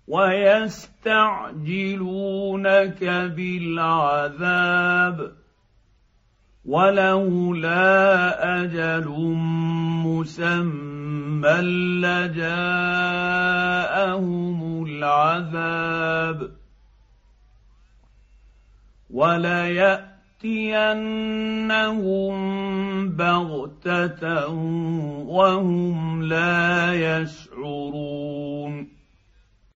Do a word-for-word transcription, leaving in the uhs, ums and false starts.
ويستعجلونك بالعذاب ولولا اجل مسمى لجاءهم العذاب ولياتينهم بغته وهم لا يشعرون